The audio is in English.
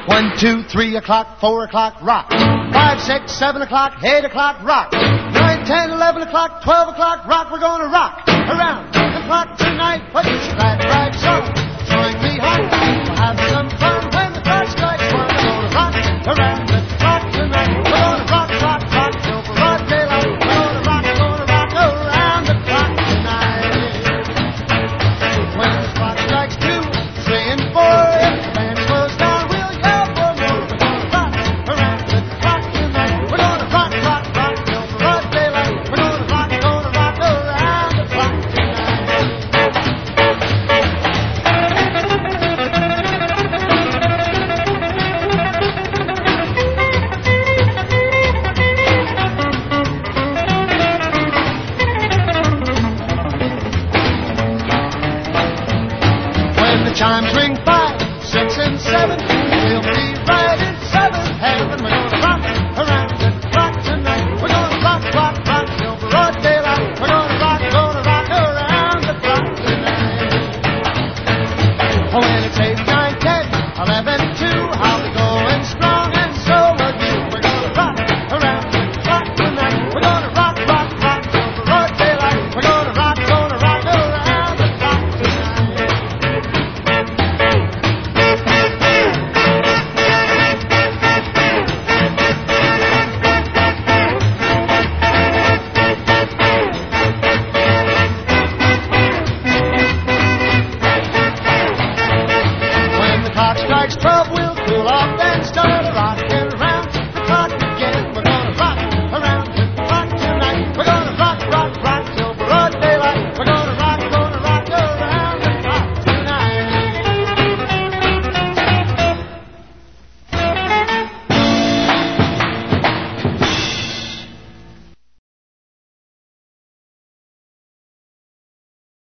1, 2, 3 o'clock, 4 o'clock, rock. 5, 6, 7 o'clock, 8 o'clock, rock. 9, 10, 11 o'clock, 12 o'clock, rock. We're gonna rock around the clock tonight. Put your glad rags on, join me home. We'll have some fun when the clock strikes 1. We're gonna rock around the clock tonight. We're gonna rock, rock, rock till broad daylight. We're gonna rock around the clock tonight. When the clock strikes 2, 3, and 4, if the band slows down, we'll yell for more. We're gonna rock around the clock tonight. We're gonna rock, rock, rock till broad daylight. We're gonna rock around the clock tonight. When the chimes ring 5, 6, and 7, we'll be right in 7th heaven. We're gonna rock around the clock tonight. We're gonna rock, rock, rock till broad daylight. We're gonna rock around the clock tonight. When it's 8, 9, 10, 11, 2, I'll be going strong, and so will you. We're gonna rock around the clock tonight. We're gonna rock, rock, rock till broad daylight. We're gonna rock around the clock tonight. When the clock strikes 12, we'll cool off and start